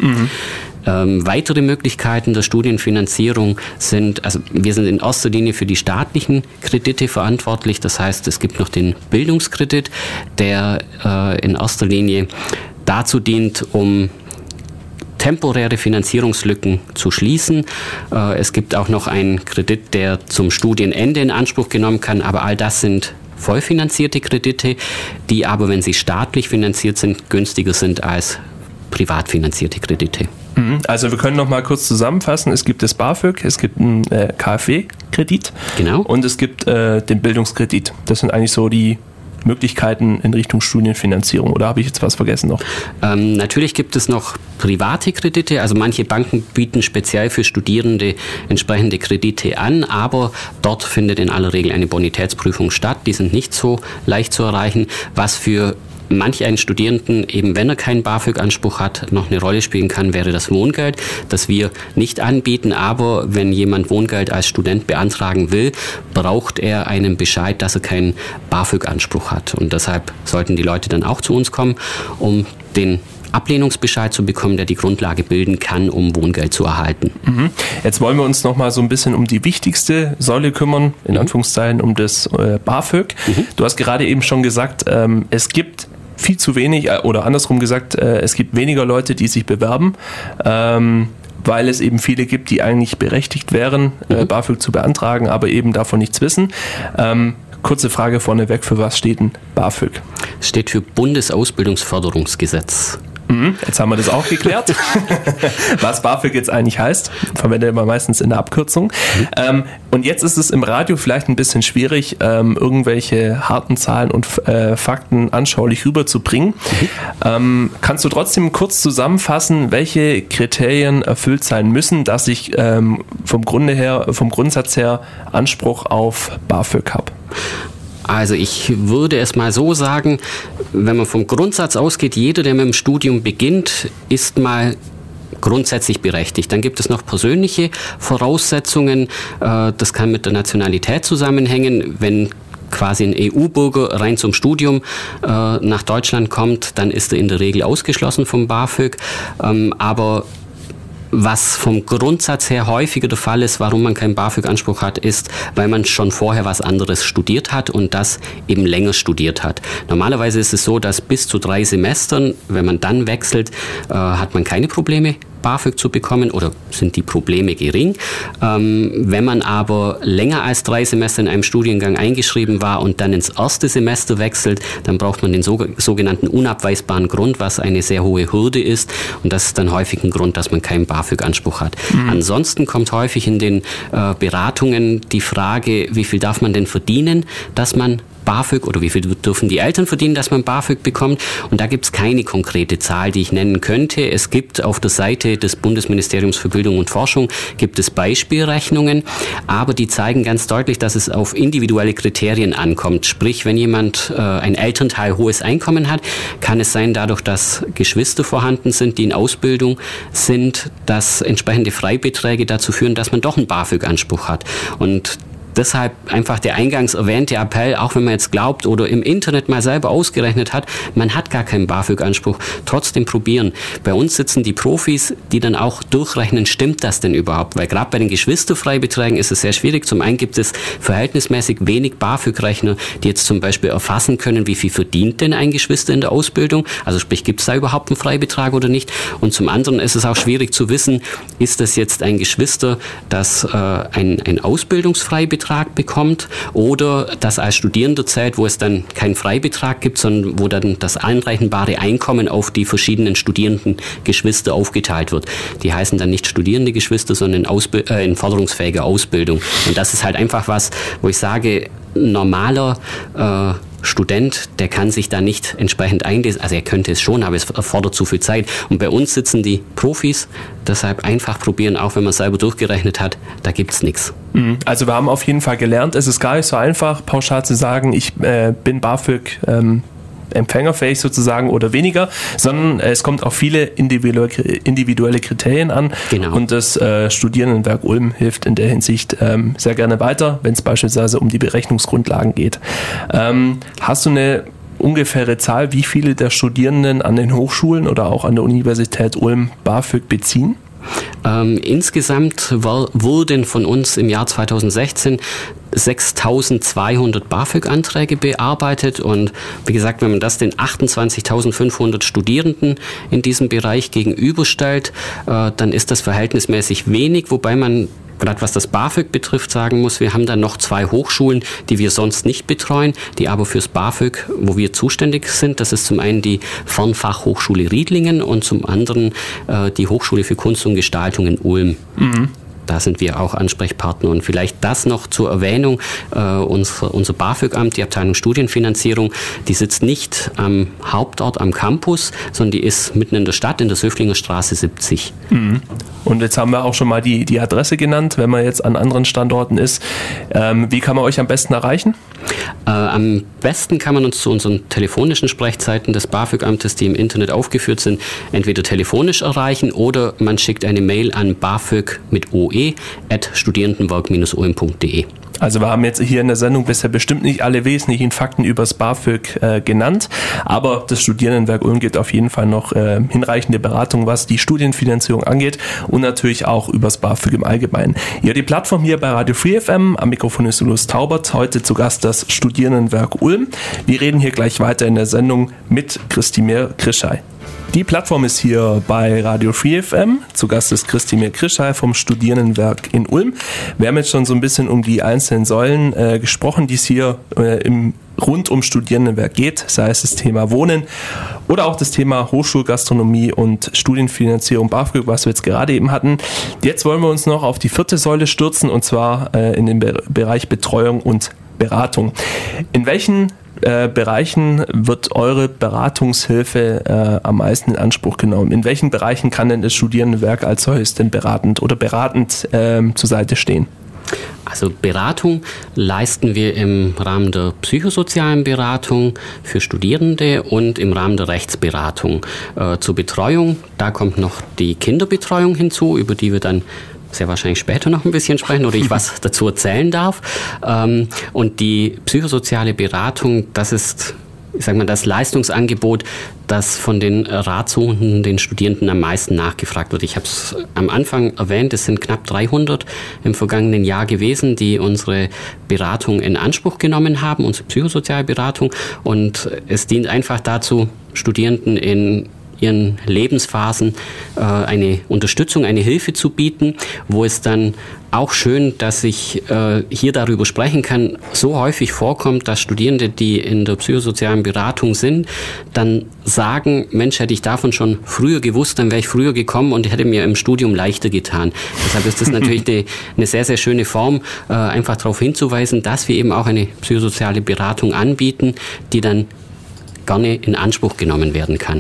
Weitere Möglichkeiten der Studienfinanzierung sind, also wir sind in erster Linie für die staatlichen Kredite verantwortlich. Das heißt, es gibt noch den Bildungskredit, der in erster Linie dazu dient, um temporäre Finanzierungslücken zu schließen. Es gibt auch noch einen Kredit, der zum Studienende in Anspruch genommen kann, aber all das sind vollfinanzierte Kredite, die aber, wenn sie staatlich finanziert sind, günstiger sind als privat finanzierte Kredite. Also wir können noch mal kurz zusammenfassen. Es gibt das BAföG, es gibt einen KfW-Kredit, genau, und es gibt den Bildungskredit. Das sind eigentlich so die Möglichkeiten in Richtung Studienfinanzierung, oder habe ich jetzt was vergessen noch? Natürlich gibt es noch private Kredite, also manche Banken bieten speziell für Studierende entsprechende Kredite an, aber dort findet in aller Regel eine Bonitätsprüfung statt, die sind nicht so leicht zu erreichen, was für manch einen Studierenden, eben wenn er keinen BAföG-Anspruch hat, noch eine Rolle spielen kann, wäre das Wohngeld, das wir nicht anbieten. Aber wenn jemand Wohngeld als Student beantragen will, braucht er einen Bescheid, dass er keinen BAföG-Anspruch hat. Und deshalb sollten die Leute dann auch zu uns kommen, um den Ablehnungsbescheid zu bekommen, der die Grundlage bilden kann, um Wohngeld zu erhalten. Jetzt wollen wir uns noch mal so ein bisschen um die wichtigste Säule kümmern, in Anführungszeichen um das BAföG. Du hast gerade eben schon gesagt, es gibt viel zu wenig, oder andersrum gesagt, es gibt weniger Leute, die sich bewerben, weil es eben viele gibt, die eigentlich berechtigt wären, BAföG zu beantragen, aber eben davon nichts wissen. kurze Frage vorneweg, für was steht denn BAföG? Steht für Bundesausbildungsförderungsgesetz. Jetzt haben wir das auch geklärt, was BAföG jetzt eigentlich heißt. Verwendet man meistens in der Abkürzung. Und jetzt ist es im Radio vielleicht ein bisschen schwierig, irgendwelche harten Zahlen und Fakten anschaulich rüberzubringen. Kannst du trotzdem kurz zusammenfassen, welche Kriterien erfüllt sein müssen, dass ich vom Grundsatz her Anspruch auf BAföG habe? Also ich würde es mal so sagen, wenn man vom Grundsatz ausgeht, jeder, der mit dem Studium beginnt, ist mal grundsätzlich berechtigt. Dann gibt es noch persönliche Voraussetzungen. Das kann mit der Nationalität zusammenhängen. Wenn quasi ein EU-Bürger rein zum Studium nach Deutschland kommt, dann ist er in der Regel ausgeschlossen vom BAföG. Aber was vom Grundsatz her häufiger der Fall ist, warum man keinen BAföG-Anspruch hat, ist, weil man schon vorher was anderes studiert hat und das eben länger studiert hat. Normalerweise ist es so, dass bis zu 3 Semestern, wenn man dann wechselt, hat man keine Probleme, BAföG zu bekommen oder sind die Probleme gering. Wenn man aber länger als 3 Semester in einem Studiengang eingeschrieben war und dann ins erste Semester wechselt, dann braucht man den sogenannten unabweisbaren Grund, was eine sehr hohe Hürde ist, und das ist dann häufig ein Grund, dass man keinen BAföG-Anspruch hat. Ansonsten kommt häufig in den Beratungen die Frage, wie viel darf man denn verdienen, dass man BAföG, oder wie viel dürfen die Eltern verdienen, dass man BAföG bekommt. Und da gibt es keine konkrete Zahl, die ich nennen könnte. Es gibt auf der Seite des Bundesministeriums für Bildung und Forschung gibt es Beispielrechnungen, aber die zeigen ganz deutlich, dass es auf individuelle Kriterien ankommt. Sprich, wenn jemand ein Elternteil hohes Einkommen hat, kann es sein, dadurch, dass Geschwister vorhanden sind, die in Ausbildung sind, dass entsprechende Freibeträge dazu führen, dass man doch einen BAföG-Anspruch hat. Und deshalb einfach der eingangs erwähnte Appell, auch wenn man jetzt glaubt oder im Internet mal selber ausgerechnet hat, man hat gar keinen BAföG-Anspruch, trotzdem probieren. Bei uns sitzen die Profis, die dann auch durchrechnen, stimmt das denn überhaupt? Weil gerade bei den Geschwisterfreibeträgen ist es sehr schwierig. Zum einen gibt es verhältnismäßig wenig BAföG-Rechner, die jetzt zum Beispiel erfassen können, wie viel verdient denn ein Geschwister in der Ausbildung? Also sprich, gibt es da überhaupt einen Freibetrag oder nicht? Und zum anderen ist es auch schwierig zu wissen, ist das jetzt ein Geschwister, das ein Ausbildungsfreibetrag bekommt oder das als Studierender zählt, wo es dann keinen Freibetrag gibt, sondern wo dann das einrechenbare Einkommen auf die verschiedenen studierenden Geschwister aufgeteilt wird. Die heißen dann nicht studierende Geschwister, sondern in förderungsfähiger Ausbildung. Und das ist halt einfach was, wo ich sage, normaler Student, der kann sich da nicht entsprechend einlesen. Also er könnte es schon, aber es erfordert zu viel Zeit. Und bei uns sitzen die Profis, deshalb einfach probieren, auch wenn man selber durchgerechnet hat, da gibt es nichts. Also wir haben auf jeden Fall gelernt, es ist gar nicht so einfach, pauschal zu sagen, ich bin BAföG empfängerfähig sozusagen oder weniger, sondern es kommt auf viele individuelle Kriterien an. Genau. Und das Studierendenwerk Ulm hilft in der Hinsicht sehr gerne weiter, wenn es beispielsweise um die Berechnungsgrundlagen geht. Hast du eine ungefähre Zahl, wie viele der Studierenden an den Hochschulen oder auch an der Universität Ulm BAföG beziehen? Insgesamt wurden von uns im Jahr 2016 6.200 BAföG-Anträge bearbeitet und wie gesagt, wenn man das den 28.500 Studierenden in diesem Bereich gegenüberstellt, dann ist das verhältnismäßig wenig, wobei man gerade was das BAföG betrifft sagen muss, wir haben dann noch 2 Hochschulen, die wir sonst nicht betreuen, die aber fürs BAföG, wo wir zuständig sind. Das ist zum einen die Fernfachhochschule Riedlingen und zum anderen die Hochschule für Kunst und Gestaltung in Ulm. Da sind wir auch Ansprechpartner. Und vielleicht das noch zur Erwähnung, unser BAföG-Amt, die Abteilung Studienfinanzierung, die sitzt nicht am Hauptort, am Campus, sondern die ist mitten in der Stadt, in der Söflinger Straße 70. Und jetzt haben wir auch schon mal die Adresse genannt, wenn man jetzt an anderen Standorten ist. Wie kann man euch am besten erreichen? Am besten kann man uns zu unseren telefonischen Sprechzeiten des BAföG-Amtes, die im Internet aufgeführt sind, entweder telefonisch erreichen oder man schickt eine Mail an bafög@studierendenwerk-ulm.de. Also wir haben jetzt hier in der Sendung bisher bestimmt nicht alle wesentlichen Fakten über das BAföG genannt, aber das Studierendenwerk Ulm gibt auf jeden Fall noch hinreichende Beratung, was die Studienfinanzierung angeht und natürlich auch über das BAföG im Allgemeinen. Ja, die Plattform hier bei Radio Free FM, am Mikrofon ist Louis Taubert, heute zu Gast das Studierendenwerk Ulm. Wir reden hier gleich weiter in der Sendung mit Christine Krischai. Die Plattform ist hier bei Radio Free FM. Zu Gast ist Christimir Krischai vom Studierendenwerk in Ulm. Wir haben jetzt schon so ein bisschen um die einzelnen Säulen gesprochen, die es hier rund um Studierendenwerk geht, sei es das Thema Wohnen oder auch das Thema Hochschulgastronomie und Studienfinanzierung BAföG, was wir jetzt gerade eben hatten. Jetzt wollen wir uns noch auf die 4. Säule stürzen, und zwar in den Bereich Betreuung und Beratung. In welchen Bereichen wird eure Beratungshilfe am meisten in Anspruch genommen? In welchen Bereichen kann denn das Studierendenwerk als solches denn beratend zur Seite stehen? Also Beratung leisten wir im Rahmen der psychosozialen Beratung für Studierende und im Rahmen der Rechtsberatung. Zur Betreuung, da kommt noch die Kinderbetreuung hinzu, über die wir dann sehr wahrscheinlich später noch ein bisschen sprechen oder ich was dazu erzählen darf. Und die psychosoziale Beratung, das ist, ich sag mal, das Leistungsangebot, das von den Ratsuchenden, den Studierenden am meisten nachgefragt wird. Ich habe es am Anfang erwähnt, es sind knapp 300 im vergangenen Jahr gewesen, die unsere Beratung in Anspruch genommen haben, unsere psychosoziale Beratung. Und es dient einfach dazu, Studierenden in ihren Lebensphasen eine Unterstützung, eine Hilfe zu bieten, wo es dann auch schön, dass ich hier darüber sprechen kann, so häufig vorkommt, dass Studierende, die in der psychosozialen Beratung sind, dann sagen, Mensch, hätte ich davon schon früher gewusst, dann wäre ich früher gekommen und hätte mir im Studium leichter getan. Deshalb ist das natürlich eine sehr, sehr schöne Form, einfach darauf hinzuweisen, dass wir eben auch eine psychosoziale Beratung anbieten, die dann gerne in Anspruch genommen werden kann.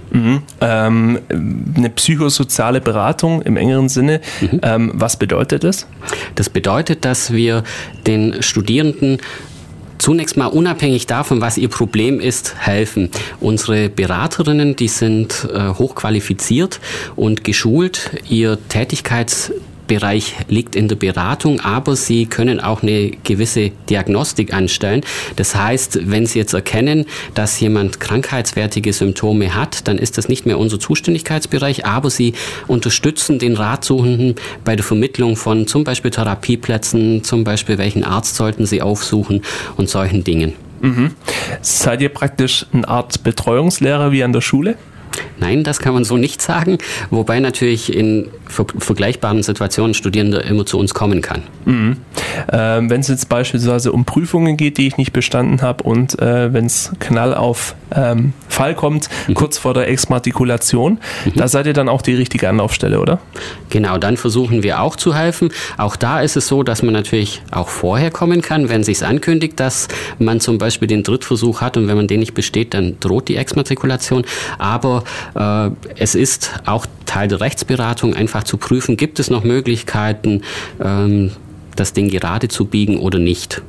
Eine psychosoziale Beratung im engeren Sinne, was bedeutet das? Das bedeutet, dass wir den Studierenden zunächst mal unabhängig davon, was ihr Problem ist, helfen. Unsere Beraterinnen, die sind hochqualifiziert und geschult. Ihr Tätigkeitsbereich liegt in der Beratung, aber sie können auch eine gewisse Diagnostik anstellen. Das heißt, wenn sie jetzt erkennen, dass jemand krankheitswertige Symptome hat, dann ist das nicht mehr unser Zuständigkeitsbereich, aber sie unterstützen den Ratsuchenden bei der Vermittlung von zum Beispiel Therapieplätzen, zum Beispiel welchen Arzt sollten sie aufsuchen und solchen Dingen. Seid ihr praktisch eine Art Betreuungslehrer wie an der Schule? Nein, das kann man so nicht sagen, wobei natürlich in vergleichbaren Situationen Studierende immer zu uns kommen kann. Wenn es jetzt beispielsweise um Prüfungen geht, die ich nicht bestanden habe und wenn es Knall auf Fall kommt, kurz vor der Exmatrikulation, da seid ihr dann auch die richtige Anlaufstelle, oder? Genau, dann versuchen wir auch zu helfen. Auch da ist es so, dass man natürlich auch vorher kommen kann, wenn sich's ankündigt, dass man zum Beispiel den Drittversuch hat und wenn man den nicht besteht, dann droht die Exmatrikulation. Aber es ist auch Teil der Rechtsberatung, einfach zu prüfen, gibt es noch Möglichkeiten, das Ding gerade zu biegen oder nicht.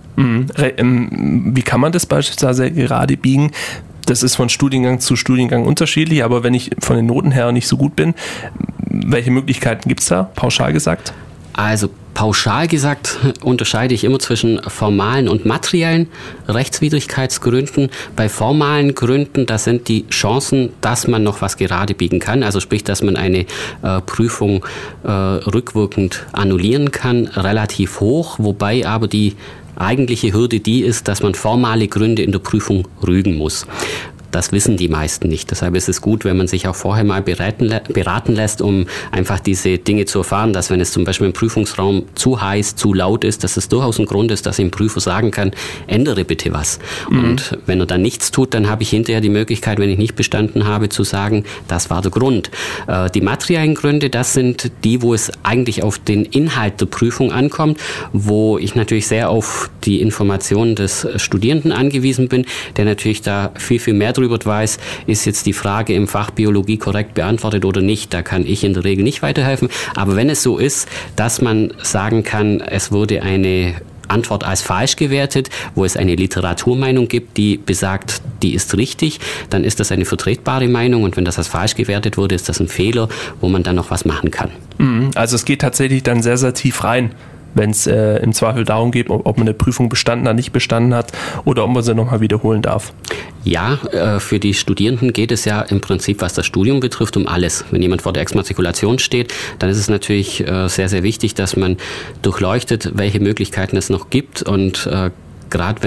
Wie kann man das beispielsweise gerade biegen? Das ist von Studiengang zu Studiengang unterschiedlich, aber wenn ich von den Noten her nicht so gut bin, welche Möglichkeiten gibt es da, pauschal gesagt? Also pauschal gesagt unterscheide ich immer zwischen formalen und materiellen Rechtswidrigkeitsgründen. Bei formalen Gründen, da sind die Chancen, dass man noch was gerade biegen kann, also sprich, dass man eine Prüfung rückwirkend annullieren kann, relativ hoch, wobei aber die eigentliche Hürde die ist, dass man formale Gründe in der Prüfung rügen muss. Das wissen die meisten nicht. Deshalb ist es gut, wenn man sich auch vorher mal beraten lässt, um einfach diese Dinge zu erfahren, dass wenn es zum Beispiel im Prüfungsraum zu heiß, zu laut ist, dass es durchaus ein Grund ist, dass ein Prüfer sagen kann, ändere bitte was. Und wenn er dann nichts tut, dann habe ich hinterher die Möglichkeit, wenn ich nicht bestanden habe, zu sagen, das war der Grund. Die materiellen Gründe, das sind die, wo es eigentlich auf den Inhalt der Prüfung ankommt, wo ich natürlich sehr auf die Informationen des Studierenden angewiesen bin, der natürlich da viel, viel mehr drüber weiß, ist jetzt die Frage im Fach Biologie korrekt beantwortet oder nicht. Da kann ich in der Regel nicht weiterhelfen. Aber wenn es so ist, dass man sagen kann, es wurde eine Antwort als falsch gewertet, wo es eine Literaturmeinung gibt, die besagt, die ist richtig, dann ist das eine vertretbare Meinung und wenn das als falsch gewertet wurde, ist das ein Fehler, wo man dann noch was machen kann. Also es geht tatsächlich dann sehr, sehr tief rein, wenn es im Zweifel darum geht, ob man eine Prüfung bestanden hat, nicht bestanden hat oder ob man sie nochmal wiederholen darf. Ja, für die Studierenden geht es ja im Prinzip, was das Studium betrifft, um alles. Wenn jemand vor der Exmatrikulation steht, dann ist es natürlich sehr, sehr wichtig, dass man durchleuchtet, welche Möglichkeiten es noch gibt und gerade wenn ich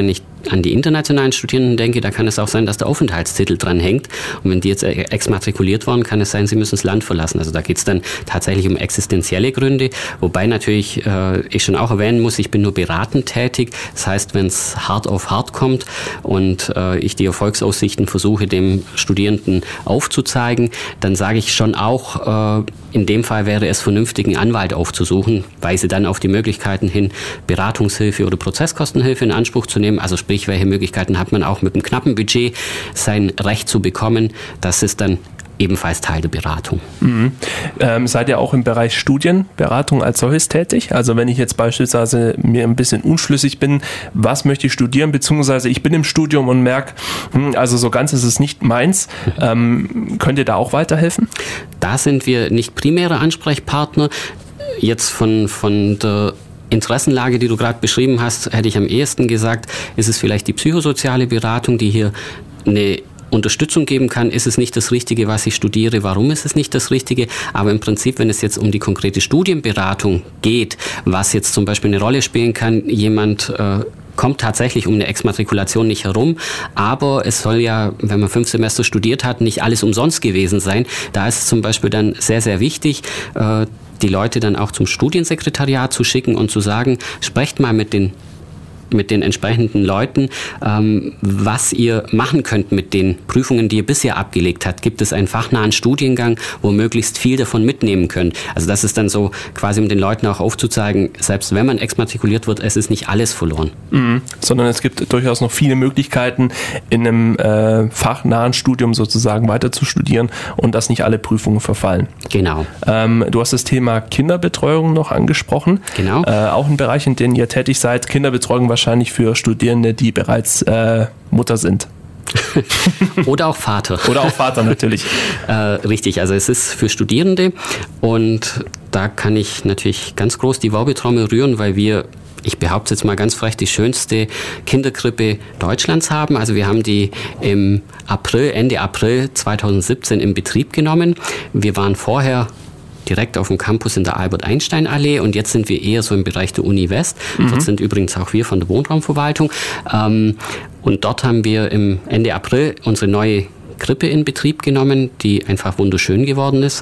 an die internationalen Studierenden denke, da kann es auch sein, dass der Aufenthaltstitel dran hängt. Und wenn die jetzt exmatrikuliert worden, kann es sein, sie müssen das Land verlassen. Also da geht es dann tatsächlich um existenzielle Gründe. Wobei natürlich ich schon auch erwähnen muss, ich bin nur beratend tätig. Das heißt, wenn es hart auf hart kommt und ich die Erfolgsaussichten versuche, dem Studierenden aufzuzeigen, dann sage ich schon auch, in dem Fall wäre es vernünftig, einen Anwalt aufzusuchen, weise dann auf die Möglichkeiten hin, Beratungshilfe oder Prozesskostenhilfe in Anspruch zu nehmen. Also sprich, welche Möglichkeiten hat man auch mit einem knappen Budget sein Recht zu bekommen. Das ist dann ebenfalls Teil der Beratung. Mhm. Seid ihr auch im Bereich Studienberatung als solches tätig? Also wenn ich jetzt beispielsweise mir ein bisschen unschlüssig bin, was möchte ich studieren, beziehungsweise ich bin im Studium und merke, also so ganz ist es nicht meins, könnt ihr da auch weiterhelfen? Da sind wir nicht primäre Ansprechpartner. Jetzt von der Interessenlage, die du gerade beschrieben hast, hätte ich am ehesten gesagt, ist es vielleicht die psychosoziale Beratung, die hier eine Unterstützung geben kann. Ist es nicht das Richtige, was ich studiere? Warum ist es nicht das Richtige? Aber im Prinzip, wenn es jetzt um die konkrete Studienberatung geht, was jetzt zum Beispiel eine Rolle spielen kann, jemand kommt tatsächlich um eine Exmatrikulation nicht herum, aber es soll ja, wenn man 5 Semester studiert hat, nicht alles umsonst gewesen sein. Da ist es zum Beispiel dann sehr, sehr wichtig, die Leute dann auch zum Studiensekretariat zu schicken und zu sagen, sprecht mal mit den entsprechenden Leuten, was ihr machen könnt mit den Prüfungen, die ihr bisher abgelegt habt. Gibt es einen fachnahen Studiengang, wo möglichst viel davon mitnehmen könnt? Also das ist dann so quasi, um den Leuten auch aufzuzeigen, selbst wenn man exmatrikuliert wird, es ist nicht alles verloren. Sondern es gibt durchaus noch viele Möglichkeiten, in einem fachnahen Studium sozusagen weiter zu studieren und dass nicht alle Prüfungen verfallen. Genau. Du hast das Thema Kinderbetreuung noch angesprochen. Genau. Auch ein Bereich, in dem ihr tätig seid. Kinderbetreuung wahrscheinlich für Studierende, die bereits Mutter sind. Oder auch Vater. Oder auch Vater, natürlich. Richtig, also es ist für Studierende und da kann ich natürlich ganz groß die Werbetrommel rühren, weil wir, ich behaupte jetzt mal ganz frech, die schönste Kinderkrippe Deutschlands haben. Also wir haben die im Ende April 2017 in Betrieb genommen. Wir waren vorher direkt auf dem Campus in der Albert-Einstein-Allee und jetzt sind wir eher so im Bereich der Uni West. Dort sind übrigens auch wir von der Wohnraumverwaltung. Und dort haben wir im Ende April unsere neue Krippe in Betrieb genommen, die einfach wunderschön geworden ist.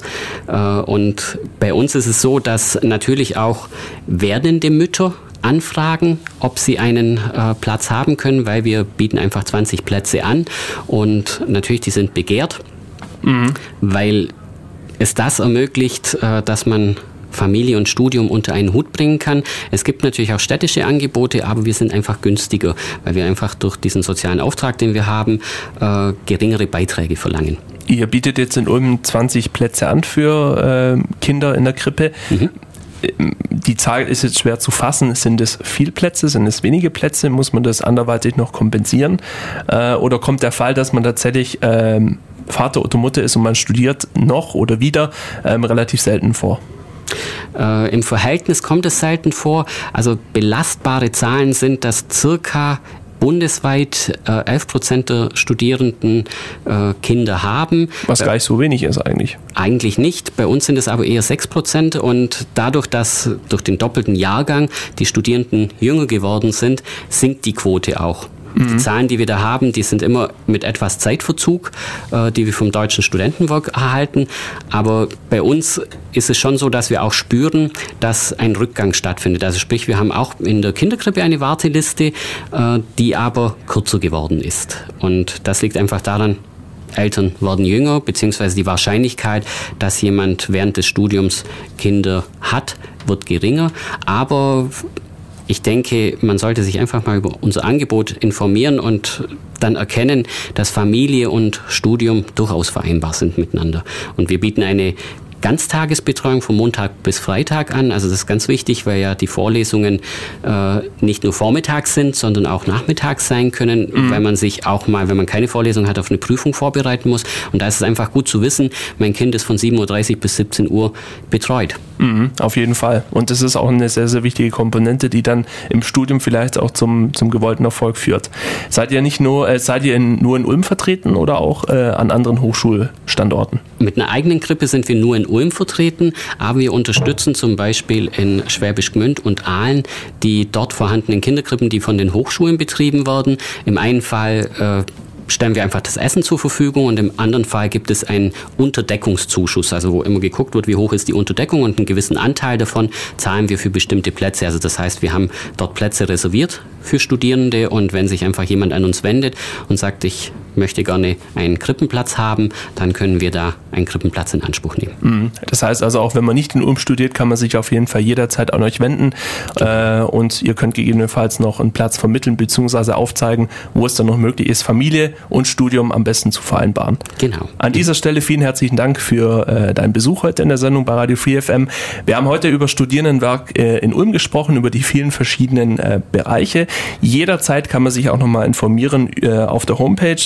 Und bei uns ist es so, dass natürlich auch werdende Mütter anfragen, ob sie einen Platz haben können, weil wir bieten einfach 20 Plätze an und natürlich, die sind begehrt, weil es das ermöglicht, dass man Familie und Studium unter einen Hut bringen kann. Es gibt natürlich auch städtische Angebote, aber wir sind einfach günstiger, weil wir einfach durch diesen sozialen Auftrag, den wir haben, geringere Beiträge verlangen. Ihr bietet jetzt in Ulm 20 Plätze an für Kinder in der Krippe. Die Zahl ist jetzt schwer zu fassen. Sind es viele Plätze? Sind es wenige Plätze? Muss man das anderweitig noch kompensieren? Oder kommt der Fall, dass man tatsächlich Vater oder Mutter ist und man studiert noch oder wieder, relativ selten vor? Im Verhältnis kommt es selten vor. Also belastbare Zahlen sind, dass circa bundesweit 11% der Studierenden Kinder haben. Was gar nicht so wenig ist eigentlich. Eigentlich nicht. Bei uns sind es aber eher 6% und dadurch, dass durch den doppelten Jahrgang die Studierenden jünger geworden sind, sinkt die Quote auch. Die Zahlen, die wir da haben, die sind immer mit etwas Zeitverzug, die wir vom Deutschen Studentenwerk erhalten. Aber bei uns ist es schon so, dass wir auch spüren, dass ein Rückgang stattfindet. Also sprich, wir haben auch in der Kinderkrippe eine Warteliste, die aber kürzer geworden ist. Und das liegt einfach daran, Eltern werden jünger, beziehungsweise die Wahrscheinlichkeit, dass jemand während des Studiums Kinder hat, wird geringer. Aber ich denke, man sollte sich einfach mal über unser Angebot informieren und dann erkennen, dass Familie und Studium durchaus vereinbar sind miteinander. Und wir bieten eine Ganztagesbetreuung von Montag bis Freitag an. Also das ist ganz wichtig, weil ja die Vorlesungen nicht nur vormittags sind, sondern auch nachmittags sein können, weil man sich auch mal, wenn man keine Vorlesung hat, auf eine Prüfung vorbereiten muss. Und da ist es einfach gut zu wissen, mein Kind ist von 7.30 Uhr bis 17 Uhr betreut. Auf jeden Fall. Und das ist auch eine sehr, sehr wichtige Komponente, die dann im Studium vielleicht auch zum gewollten Erfolg führt. Seid ihr nur in Ulm vertreten oder auch an anderen Hochschulstandorten? Mit einer eigenen Krippe sind wir nur in Ulm vertreten, aber wir unterstützen zum Beispiel in Schwäbisch Gmünd und Aalen die dort vorhandenen Kinderkrippen, die von den Hochschulen betrieben werden. Im einen Fall stellen wir einfach das Essen zur Verfügung und im anderen Fall gibt es einen Unterdeckungszuschuss, also wo immer geguckt wird, wie hoch ist die Unterdeckung und einen gewissen Anteil davon zahlen wir für bestimmte Plätze. Also das heißt, wir haben dort Plätze reserviert für Studierende und wenn sich einfach jemand an uns wendet und sagt, ich möchte gerne einen Krippenplatz haben, dann können wir da einen Krippenplatz in Anspruch nehmen. Das heißt also, auch wenn man nicht in Ulm studiert, kann man sich auf jeden Fall jederzeit an euch wenden und ihr könnt gegebenenfalls noch einen Platz vermitteln bzw. aufzeigen, wo es dann noch möglich ist, Familie und Studium am besten zu vereinbaren. Genau. An dieser Stelle vielen herzlichen Dank für deinen Besuch heute in der Sendung bei Radio Free FM. Wir haben heute über Studierendenwerk in Ulm gesprochen, über die vielen verschiedenen Bereiche. Jederzeit kann man sich auch nochmal informieren auf der Homepage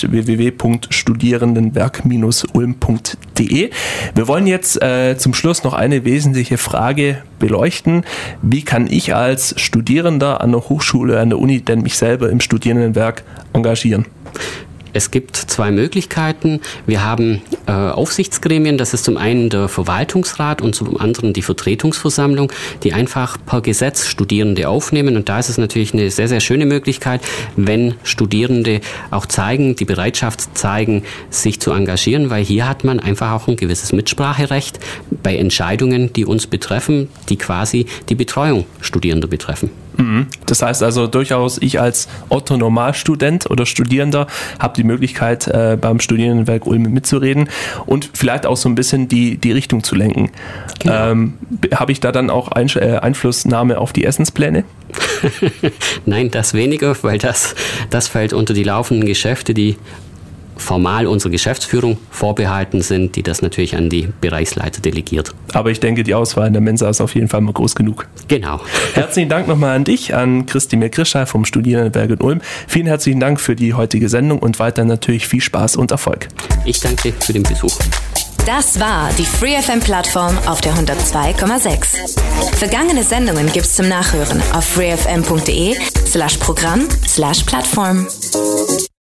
www.studierendenwerk-ulm.de. Wir wollen jetzt zum Schluss noch eine wesentliche Frage beleuchten. Wie kann ich als Studierender an der Hochschule, an der Uni denn mich selber im Studierendenwerk engagieren? Es gibt zwei Möglichkeiten. Wir haben Aufsichtsgremien, das ist zum einen der Verwaltungsrat und zum anderen die Vertretungsversammlung, die einfach per Gesetz Studierende aufnehmen. Und da ist es natürlich eine sehr, sehr schöne Möglichkeit, wenn Studierende auch die Bereitschaft zeigen, sich zu engagieren, weil hier hat man einfach auch ein gewisses Mitspracherecht bei Entscheidungen, die uns betreffen, die quasi die Betreuung Studierender betreffen. Das heißt also durchaus, ich als Otto-Normalstudent oder Studierender habe die Möglichkeit, beim Studierendenwerk Ulm mitzureden und vielleicht auch so ein bisschen die Richtung zu lenken. Genau. Habe ich da dann auch Einflussnahme auf die Essenspläne? Nein, das weniger, weil das fällt unter die laufenden Geschäfte, die formal unserer Geschäftsführung vorbehalten sind, die das natürlich an die Bereichsleiter delegiert. Aber ich denke, die Auswahl in der Mensa ist auf jeden Fall mal groß genug. Genau. Herzlichen Dank nochmal an dich, an Christine Krischai vom Studierendenwerk in Ulm. Vielen herzlichen Dank für die heutige Sendung und weiter natürlich viel Spaß und Erfolg. Ich danke für den Besuch. Das war die Free FM Plattform auf der 102,6. Vergangene Sendungen gibt's zum Nachhören auf freefm.de/Programm/Plattform.